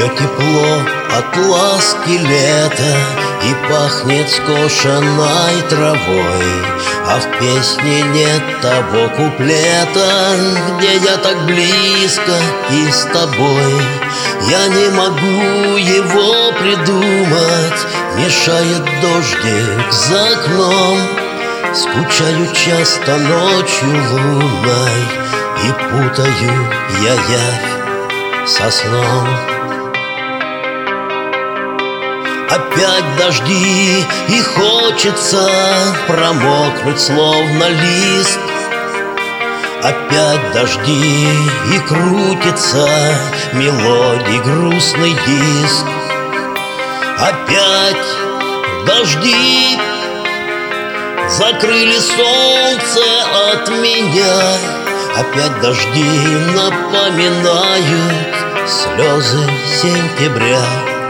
Еще тепло от ласки лета и пахнет скошенной травой, а в песне нет того куплета, где я так близко и с тобой. Я не могу его придумать, мешает дождик за окном. Скучаю часто ночью лунной и путаю я явь со сном. Опять дожди, и хочется промокнуть, словно лист. Опять дожди, и крутится мелодий грустный диск. Опять дожди закрыли солнце от меня. Опять дожди напоминают слезы сентября.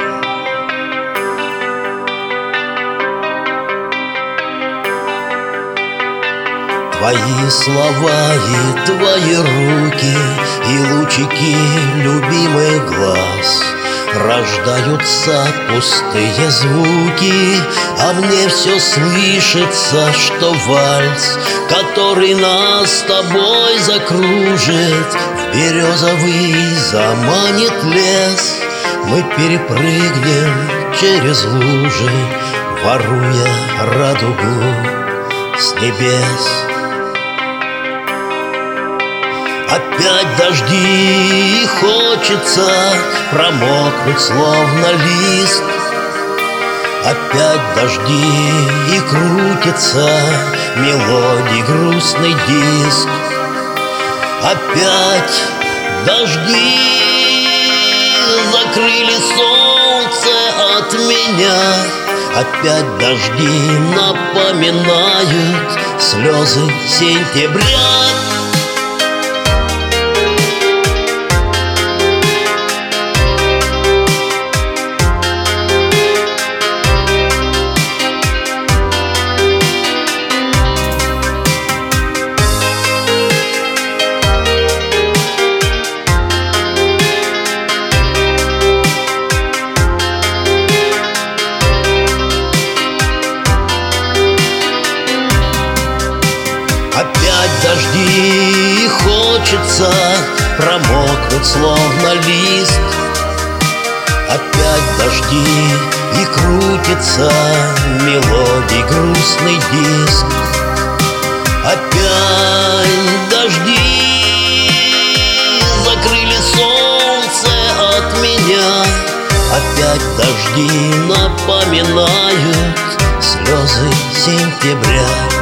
Твои слова и твои руки, и лучики любимых глаз рождаются пустые звуки, а мне все слышится, что вальс, который нас с тобой закружит, в березовый заманит лес. Мы перепрыгнем через лужи, воруя радугу с небес. Опять дожди, и хочется промокнуть, словно лист. Опять дожди, и крутится мелодий грустный диск. Опять дожди закрыли солнце от меня. Опять дожди напоминают слезы сентября. Опять дожди, и хочется промокнуть, словно лист. Опять дожди, и крутится мелодий грустный диск. Опять дожди закрыли солнце от меня. Опять дожди напоминают слезы сентября.